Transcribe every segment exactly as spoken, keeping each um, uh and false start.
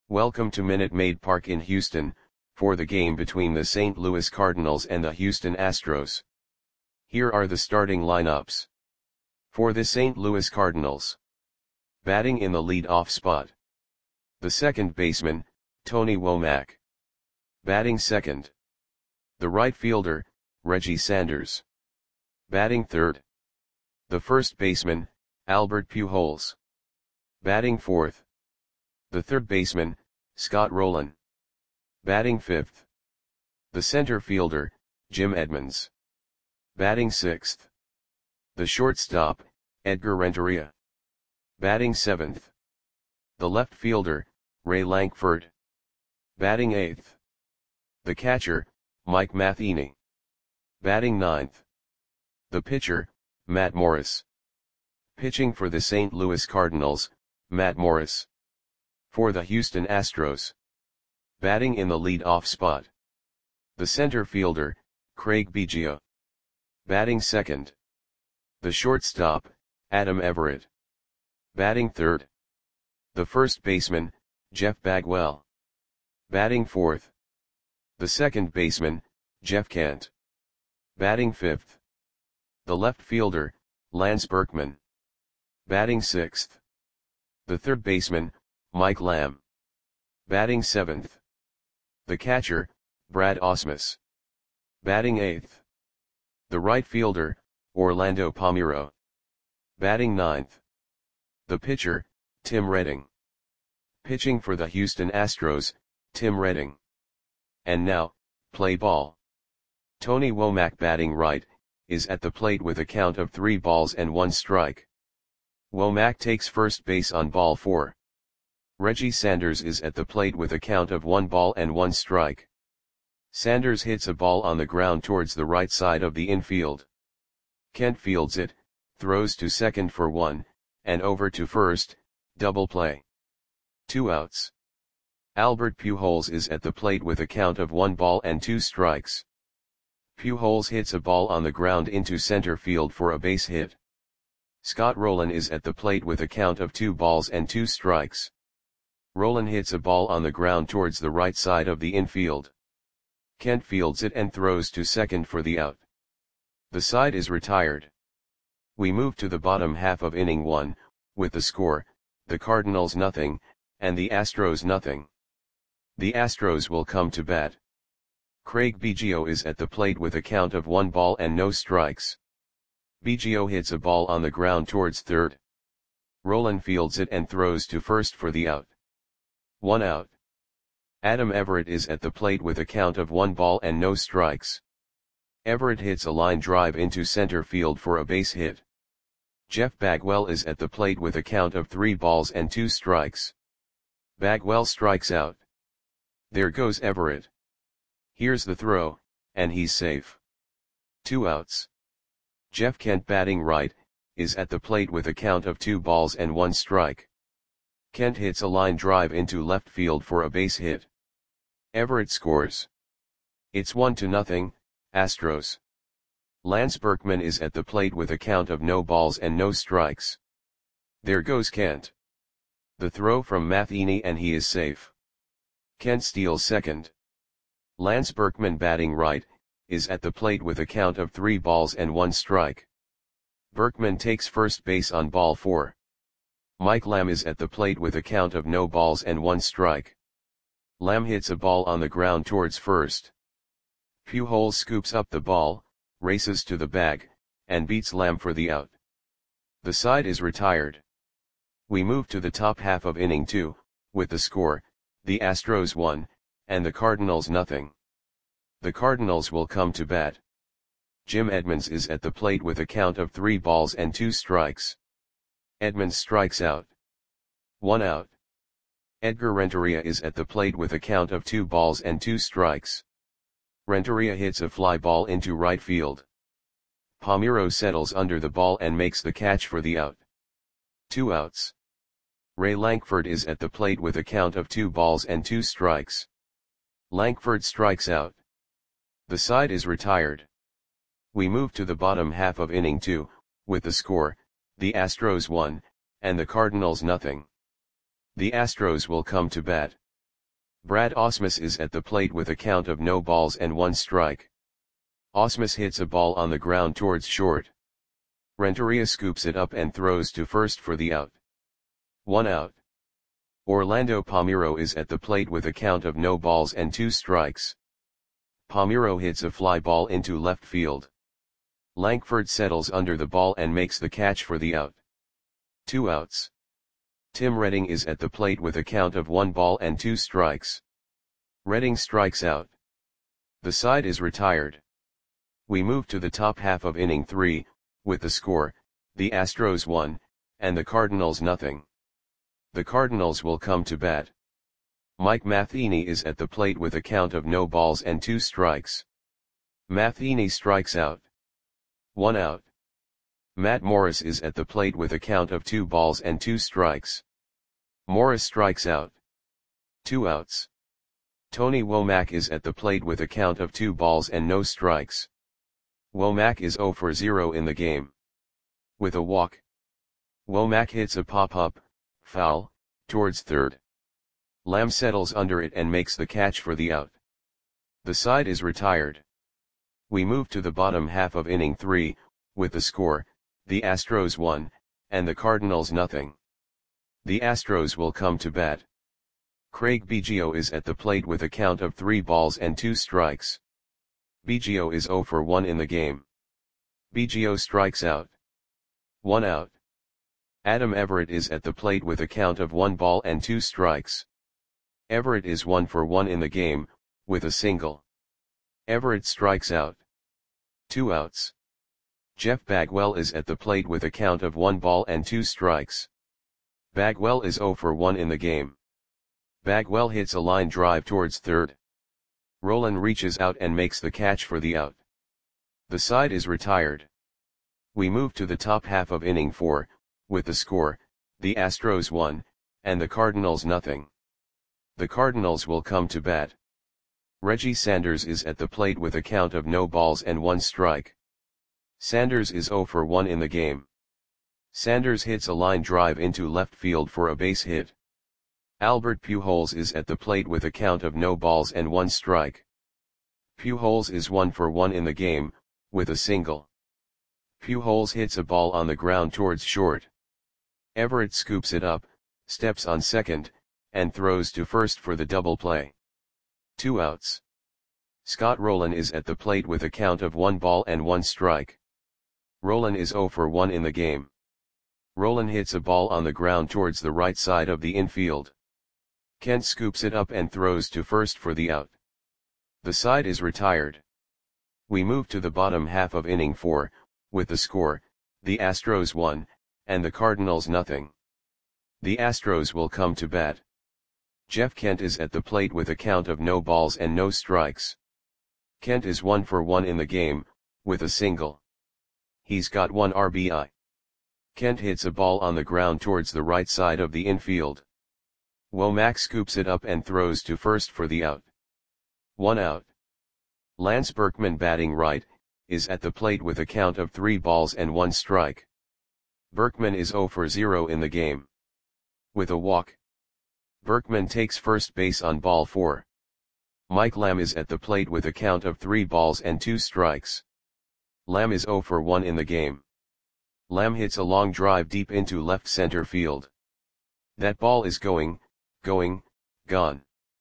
Welcome to Minute Maid Park in Houston, for the game between the Saint Louis Cardinals and the Houston Astros. Here are the starting lineups. For the Saint Louis Cardinals. Batting in the lead-off spot. The second baseman, Tony Womack. Batting second. The right fielder, Reggie Sanders. Batting third. The first baseman, Albert Pujols. Batting fourth. The third baseman, Scott Rolen. Batting fifth. The center fielder, Jim Edmonds. Batting sixth. The shortstop, Edgar Renteria. Batting seventh. The left fielder, Ray Lankford. Batting eighth. The catcher, Mike Matheny. Batting ninth. The pitcher, Matt Morris. Pitching for the Saint Louis Cardinals, Matt Morris. For the Houston Astros. Batting in the lead-off spot. The center fielder, Craig Biggio. Batting second. The shortstop, Adam Everett. Batting third. The first baseman, Jeff Bagwell. Batting fourth. The second baseman, Jeff Kent. Batting fifth. The left fielder, Lance Berkman. Batting sixth. The third baseman, Mike Lamb. Batting seventh. The catcher, Brad Ausmus. Batting eighth. The right fielder, Orlando Palmeiro. Batting ninth. The pitcher, Tim Redding. Pitching for the Houston Astros, Tim Redding. And now, play ball. Tony Womack batting right, is at the plate with a count of three balls and one strike. Womack takes first base on ball four. Reggie Sanders is at the plate with a count of one ball and one strike. Sanders hits a ball on the ground towards the right side of the infield. Kent fields it, throws to second for one, and over to first, double play. Two outs. Albert Pujols is at the plate with a count of one ball and two strikes. Pujols hits a ball on the ground into center field for a base hit. Scott Rolen is at the plate with a count of two balls and two strikes. Rolen hits a ball on the ground towards the right side of the infield. Kent fields it and throws to second for the out. The side is retired. We move to the bottom half of inning one, with the score, the Cardinals nothing, and the Astros nothing. The Astros will come to bat. Craig Biggio is at the plate with a count of one ball and no strikes. Biggio hits a ball on the ground towards third. Rolen fields it and throws to first for the out. One out. Adam Everett is at the plate with a count of one ball and no strikes. Everett hits a line drive into center field for a base hit. Jeff Bagwell is at the plate with a count of three balls and two strikes. Bagwell strikes out. There goes Everett. Here's the throw, and he's safe. Two outs. Jeff Kent batting right, is at the plate with a count of two balls and one strike. Kent hits a line drive into left field for a base hit. Everett scores. It's one to nothing, Astros. Lance Berkman is at the plate with a count of no balls and no strikes. There goes Kent. The throw from Matheny and he is safe. Kent steals second. Lance Berkman batting right, is at the plate with a count of three balls and one strike. Berkman takes first base on ball four. Mike Lamb is at the plate with a count of no balls and one strike. Lamb hits a ball on the ground towards first. Pujols scoops up the ball, races to the bag, and beats Lamb for the out. The side is retired. We move to the top half of inning two, with the score, the Astros one, and the Cardinals nothing. The Cardinals will come to bat. Jim Edmonds is at the plate with a count of three balls and two strikes. Edmonds strikes out. One out. Edgar Renteria is at the plate with a count of two balls and two strikes. Renteria hits a fly ball into right field. Palmeiro settles under the ball and makes the catch for the out. Two outs. Ray Lankford is at the plate with a count of two balls and two strikes. Lankford strikes out. The side is retired. We move to the bottom half of inning two, with the score, the Astros one, and the Cardinals nothing. The Astros will come to bat. Brad Ausmus is at the plate with a count of no balls and one strike. Ausmus hits a ball on the ground towards short. Renteria scoops it up and throws to first for the out. One out. Orlando Palmeiro is at the plate with a count of no balls and two strikes. Palmeiro hits a fly ball into left field. Lankford settles under the ball and makes the catch for the out. Two outs. Tim Redding is at the plate with a count of one ball and two strikes. Redding strikes out. The side is retired. We move to the top half of inning three, with the score, the Astros one, and the Cardinals nothing. The Cardinals will come to bat. Mike Matheny is at the plate with a count of no balls and two strikes. Matheny strikes out. One out. Matt Morris is at the plate with a count of two balls and two strikes. Morris strikes out. Two outs. Tony Womack is at the plate with a count of two balls and no strikes. Womack is zero for zero in the game. With a walk. Womack hits a pop-up, foul, towards third. Lamb settles under it and makes the catch for the out. The side is retired. We move to the bottom half of inning three, with the score, the Astros one, and the Cardinals nothing. The Astros will come to bat. Craig Biggio is at the plate with a count of three balls and two strikes. Biggio is zero for one in the game. Biggio strikes out. One out. Adam Everett is at the plate with a count of one ball and two strikes. Everett is one for one in the game, with a single. Everett strikes out. Two outs. Jeff Bagwell is at the plate with a count of one ball and two strikes. Bagwell is zero for one in the game. Bagwell hits a line drive towards third. Rolen reaches out and makes the catch for the out. The side is retired. We move to the top half of inning four, with the score, the Astros one, and the Cardinals nothing. The Cardinals will come to bat. Reggie Sanders is at the plate with a count of no balls and one strike. Sanders is zero for one in the game. Sanders hits a line drive into left field for a base hit. Albert Pujols is at the plate with a count of no balls and one strike. Pujols is one for one in the game, with a single. Pujols hits a ball on the ground towards short. Everett scoops it up, steps on second, and throws to first for the double play. Two outs. Scott Rolen is at the plate with a count of one ball and one strike. Rolen is zero for one in the game. Rolen hits a ball on the ground towards the right side of the infield. Kent scoops it up and throws to first for the out. The side is retired. We move to the bottom half of inning four, with the score, the Astros one, and the Cardinals nothing. The Astros will come to bat. Jeff Kent is at the plate with a count of no balls and no strikes. Kent is one for one in the game, with a single. He's got one R B I. Kent hits a ball on the ground towards the right side of the infield. Womack scoops it up and throws to first for the out. One out. Lance Berkman, batting right, is at the plate with a count of three balls and one strike. Berkman is zero for zero in the game. With a walk. Berkman takes first base on ball four. Mike Lamb is at the plate with a count of three balls and two strikes. Lamb is zero for one in the game. Lamb hits a long drive deep into left center field. That ball is going, going, gone.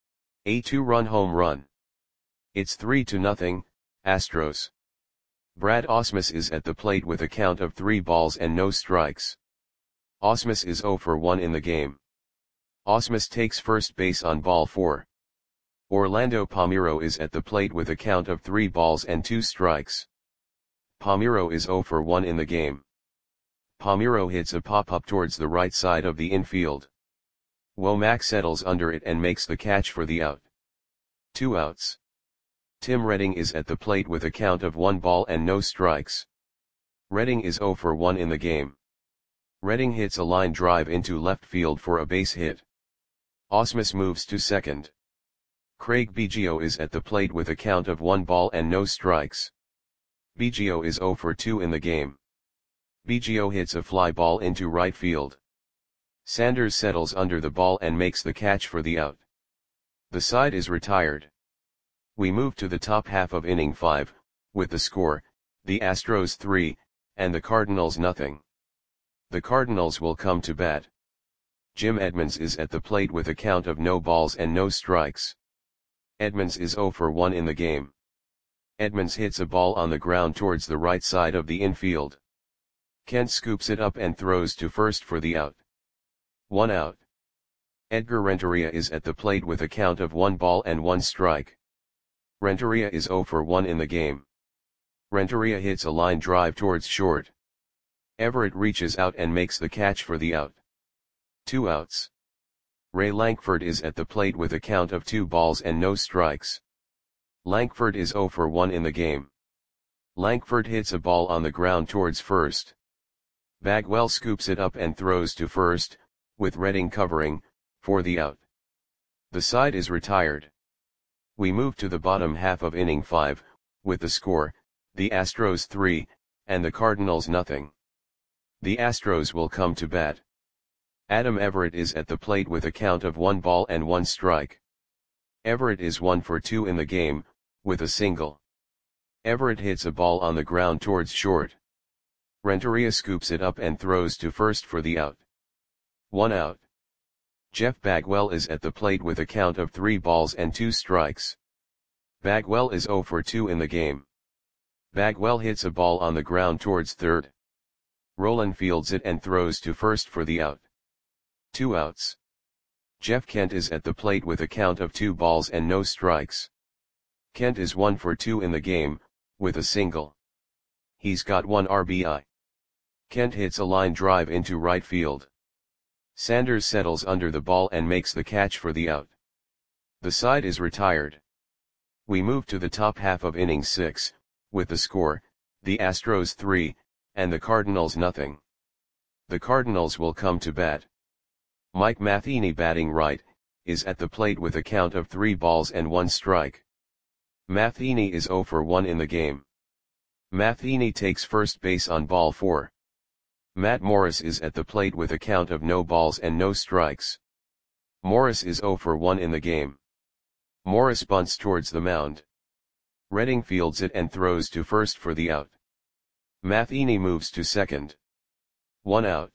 A two-run home run. It's three to nothing, Astros. Brad Ausmus is at the plate with a count of three balls and no strikes. Ausmus is zero for one in the game. Ausmus takes first base on ball four. Orlando Palmeiro is at the plate with a count of three balls and two strikes. Palmeiro is zero for one in the game. Palmeiro hits a pop-up towards the right side of the infield. Womack settles under it and makes the catch for the out. Two outs. Tim Redding is at the plate with a count of one ball and no strikes. Redding is zero for one in the game. Redding hits a line drive into left field for a base hit. Ausmus moves to second. Craig Biggio is at the plate with a count of one ball and no strikes. Biggio is zero for two in the game. Biggio hits a fly ball into right field. Sanders settles under the ball and makes the catch for the out. The side is retired. We move to the top half of inning five, with the score, the Astros three, and the Cardinals nothing. The Cardinals will come to bat. Jim Edmonds is at the plate with a count of no balls and no strikes. Edmonds is zero for one in the game. Edmonds hits a ball on the ground towards the right side of the infield. Kent scoops it up and throws to first for the out. One out. Edgar Renteria is at the plate with a count of one ball and one strike. Renteria is zero for one in the game. Renteria hits a line drive towards short. Everett reaches out and makes the catch for the out. Two outs. Ray Lankford is at the plate with a count of two balls and no strikes. Lankford is zero for one in the game. Lankford hits a ball on the ground towards first. Bagwell scoops it up and throws to first, with Redding covering, for the out. The side is retired. We move to the bottom half of inning five, with the score, the Astros three, and the Cardinals nothing. The Astros will come to bat. Adam Everett is at the plate with a count of one ball and one strike. Everett is one for two in the game, with a single. Everett hits a ball on the ground towards short. Renteria scoops it up and throws to first for the out. One out. Jeff Bagwell is at the plate with a count of three balls and two strikes. Bagwell is zero for two in the game. Bagwell hits a ball on the ground towards third. Rolen fields it and throws to first for the out. Two outs. Jeff Kent is at the plate with a count of two balls and no strikes. Kent is one for two in the game, with a single. He's got one R B I. Kent hits a line drive into right field. Sanders settles under the ball and makes the catch for the out. The side is retired. We move to the top half of inning six, with the score, the Astros three, and the Cardinals nothing. The Cardinals will come to bat. Mike Matheny, batting right, is at the plate with a count of three balls and one strike. Matheny is zero for one in the game. Matheny takes first base on ball four. Matt Morris is at the plate with a count of no balls and no strikes. Morris is zero for one in the game. Morris bunts towards the mound. Redding fields it and throws to first for the out. Matheny moves to second. One out.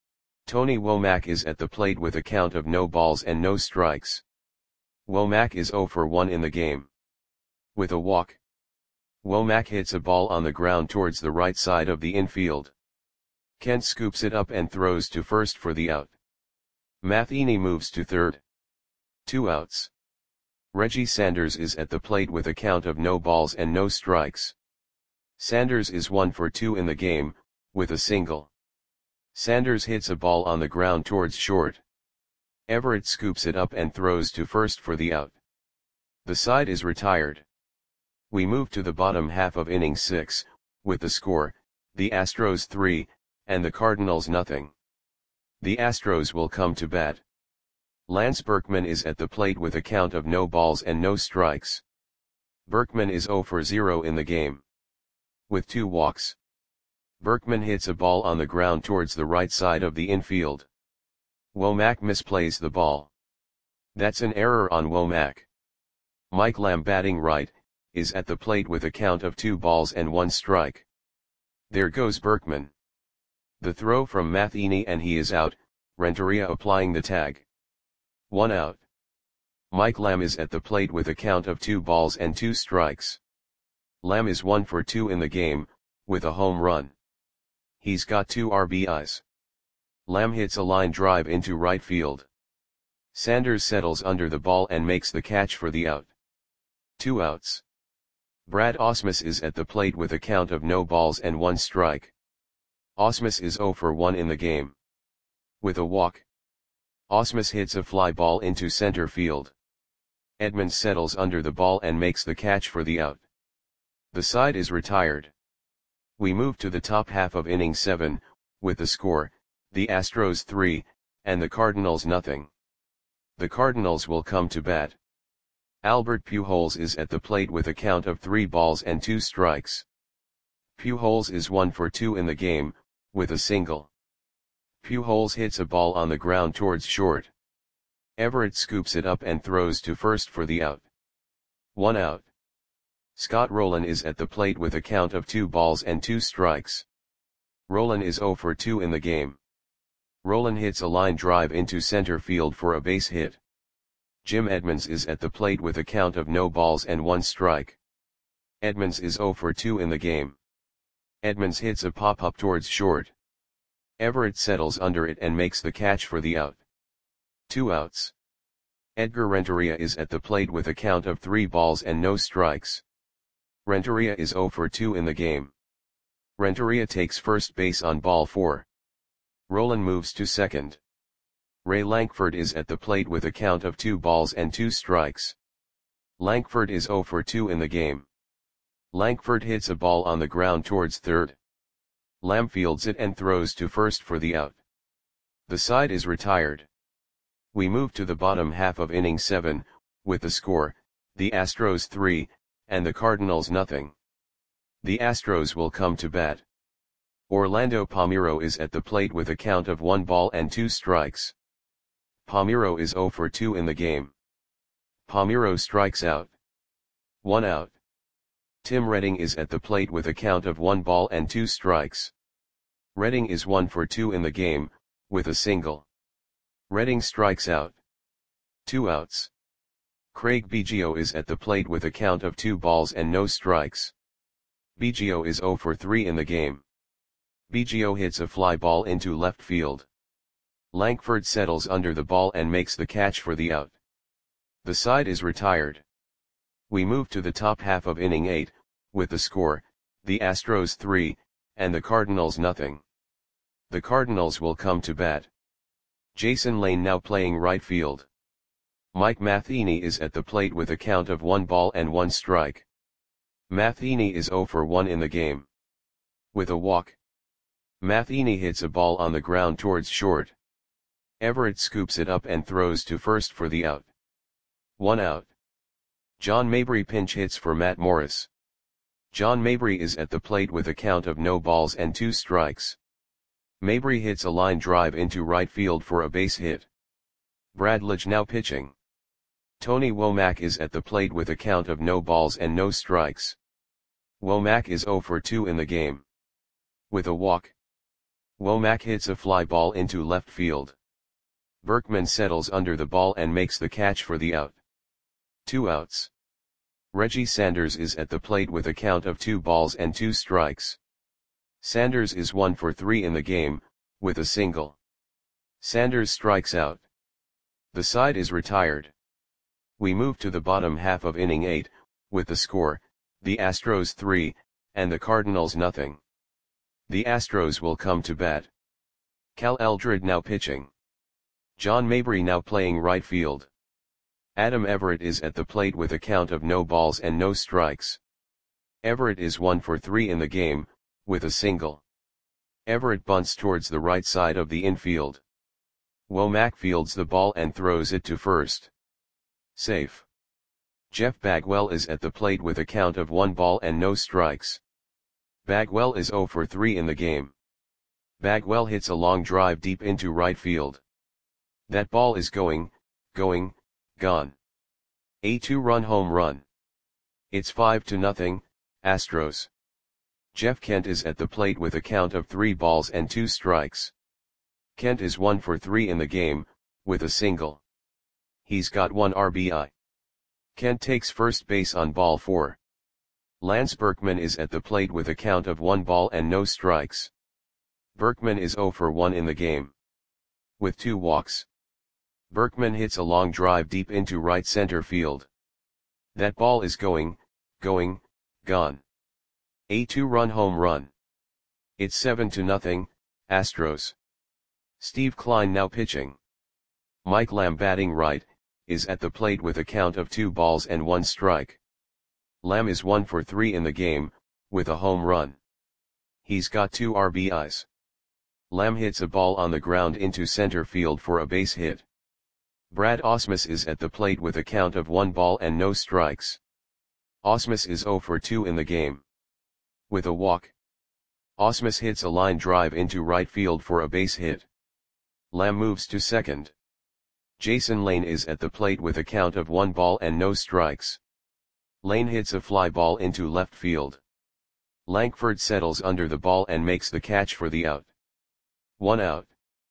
Tony Womack is at the plate with a count of no balls and no strikes. Womack is zero for one in the game. With a walk. Womack hits a ball on the ground towards the right side of the infield. Kent scoops it up and throws to first for the out. Matheny moves to third. Two outs. Reggie Sanders is at the plate with a count of no balls and no strikes. Sanders is one for two in the game, with a single. Sanders hits a ball on the ground towards short. Everett scoops it up and throws to first for the out. The side is retired. We move to the bottom half of inning six, with the score, the Astros three, and the Cardinals nothing. The Astros will come to bat. Lance Berkman is at the plate with a count of no balls and no strikes. Berkman is zero for zero in the game. With two walks. Berkman hits a ball on the ground towards the right side of the infield. Womack misplays the ball. That's an error on Womack. Mike Lamb, batting right, is at the plate with a count of two balls and one strike. There goes Berkman. The throw from Matheny and he is out, Renteria applying the tag. One out. Mike Lamb is at the plate with a count of two balls and two strikes. Lamb is one for two in the game, with a home run. He's got two R B Is. Lamb hits a line drive into right field. Sanders settles under the ball and makes the catch for the out. Two outs. Brad Ausmus is at the plate with a count of no balls and one strike. Ausmus is zero for one in the game. With a walk. Ausmus hits a fly ball into center field. Edmonds settles under the ball and makes the catch for the out. The side is retired. We move to the top half of inning seven, with the score, the Astros three, and the Cardinals nothing. The Cardinals will come to bat. Albert Pujols is at the plate with a count of three balls and two strikes. Pujols is one for two in the game, with a single. Pujols hits a ball on the ground towards short. Everett scoops it up and throws to first for the out. One out. Scott Rowland is at the plate with a count of two balls and two strikes. Rowland is zero for two in the game. Rowland hits a line drive into center field for a base hit. Jim Edmonds is at the plate with a count of no balls and one strike. Edmonds is zero for two in the game. Edmonds hits a pop-up towards short. Everett settles under it and makes the catch for the out. Two outs. Edgar Renteria is at the plate with a count of three balls and no strikes. Renteria is zero for two in the game. Renteria takes first base on ball four. Rowland moves to second. Ray Lankford is at the plate with a count of two balls and two strikes. Lankford is zero for two in the game. Lankford hits a ball on the ground towards third. Lamb fields it and throws to first for the out. The side is retired. We move to the bottom half of inning seven, with the score, the Astros three, and the Cardinals nothing. The Astros will come to bat. Orlando Palmeiro is at the plate with a count of one ball and two strikes. Palmeiro is zero for two in the game. Palmeiro strikes out. One out. Tim Redding is at the plate with a count of one ball and two strikes. Redding is one for two in the game, with a single. Redding strikes out. Two outs. Craig Biggio is at the plate with a count of two balls and no strikes. Biggio is zero for three in the game. Biggio hits a fly ball into left field. Lankford settles under the ball and makes the catch for the out. The side is retired. We move to the top half of inning eight, with the score, the Astros three, and the Cardinals nothing. The Cardinals will come to bat. Jason Lane now playing right field. Mike Matheny is at the plate with a count of one ball and one strike. Matheny is zero for one in the game. With a walk. Matheny hits a ball on the ground towards short. Everett scoops it up and throws to first for the out. One out. John Mabry pinch hits for Matt Morris. John Mabry is at the plate with a count of no balls and two strikes. Mabry hits a line drive into right field for a base hit. Brad Lidge now pitching. Tony Womack is at the plate with a count of no balls and no strikes. Womack is zero for two in the game. With a walk. Womack hits a fly ball into left field. Berkman settles under the ball and makes the catch for the out. Two outs. Reggie Sanders is at the plate with a count of two balls and two strikes. Sanders is one for three in the game, with a single. Sanders strikes out. The side is retired. We move to the bottom half of inning eight, with the score, the Astros three, and the Cardinals nothing. The Astros will come to bat. Cal Eldred now pitching. John Mabry now playing right field. Adam Everett is at the plate with a count of no balls and no strikes. Everett is one for three in the game, with a single. Everett bunts towards the right side of the infield. Womack fields the ball and throws it to first. Safe. Jeff Bagwell is at the plate with a count of one ball and no strikes. Bagwell is zero for three in the game. Bagwell hits a long drive deep into right field. That ball is going, going, gone. A two-run home run. It's five to nothing, Astros. Jeff Kent is at the plate with a count of three balls and two strikes. Kent is one for three in the game, with a single. He's got one R B I. Kent takes first base on ball four. Lance Berkman is at the plate with a count of one ball and no strikes. Berkman is zero for one in the game. With two walks. Berkman hits a long drive deep into right center field. That ball is going, going, gone. A two-run home run. It's seven to nothing, Astros. Steve Kline now pitching. Mike Lamb batting right, is at the plate with a count of two balls and one strike. Lamb is one for three in the game, with a home run. He's got two R B Is. Lamb hits a ball on the ground into center field for a base hit. Brad Ausmus is at the plate with a count of one ball and no strikes. Ausmus is zero for two in the game. With a walk. Ausmus hits a line drive into right field for a base hit. Lamb moves to second. Jason Lane is at the plate with a count of one ball and no strikes. Lane hits a fly ball into left field. Lankford settles under the ball and makes the catch for the out. One out.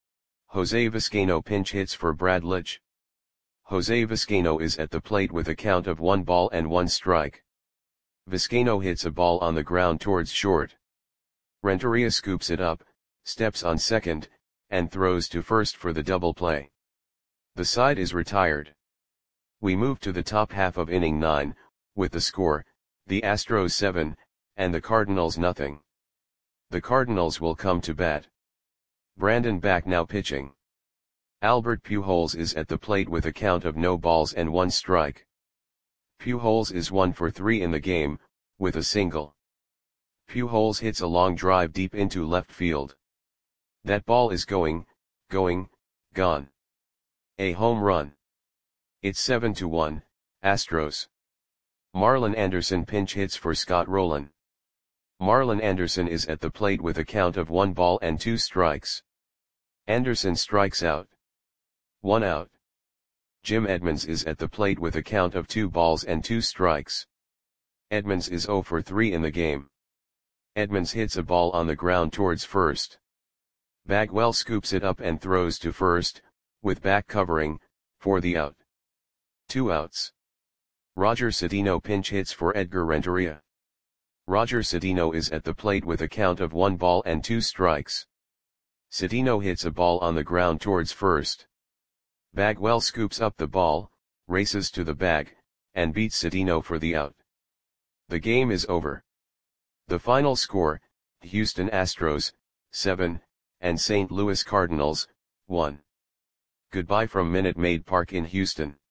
Jose Vizcaino pinch hits for Brad Lidge. Jose Vizcaino is at the plate with a count of one ball and one strike. Vizcaino hits a ball on the ground towards short. Renteria scoops it up, steps on second, and throws to first for the double play. The side is retired. We move to the top half of inning nine, with the score, the Astros seven, and the Cardinals nothing. The Cardinals will come to bat. Brandon Back now pitching. Albert Pujols is at the plate with a count of no balls and one strike. Pujols is one for three in the game, with a single. Pujols hits a long drive deep into left field. That ball is going, going, gone. A home run. It's seven to one, Astros. Marlon Anderson pinch hits for Scott Rolen. Marlon Anderson is at the plate with a count of one ball and two strikes. Anderson strikes out. One out. Jim Edmonds is at the plate with a count of two balls and two strikes. Edmonds is zero for three in the game. Edmonds hits a ball on the ground towards first. Bagwell scoops it up and throws to first, with Back covering, for the out. Two outs. Roger Cedeno pinch hits for Edgar Renteria. Roger Cedeno is at the plate with a count of one ball and two strikes. Cedeno hits a ball on the ground towards first. Bagwell scoops up the ball, races to the bag, and beats Cedeno for the out. The game is over. The final score, Houston Astros, seven, and Saint Louis Cardinals, one. Goodbye from Minute Maid Park in Houston.